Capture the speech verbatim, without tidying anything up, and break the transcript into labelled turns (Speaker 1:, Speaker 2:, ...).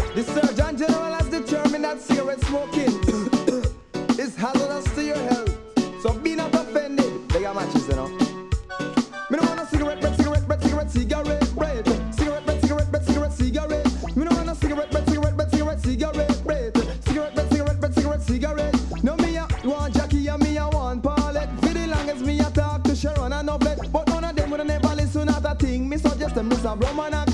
Speaker 1: The Surgeon General has determined that cigarette smoking is hazardous to your health. So be not offended. They got matches, you know. Me don't want a cigarette, bread, cigarette, bread, cigarette, cigarette, bread. Cigarette, bread, cigarette, bread, cigarette, cigarette. Me don't want a cigarette, bread, cigarette, bread, cigarette, cigarette, bread. Cigarette, bread, cigarette, bread, cigarette, cigarette. No, me a want Jackie and me a want Paulette. For the longest me a talk to Sharon and Novlet. But none of them would never listen to that thing. Me suggest them, Mister Blum and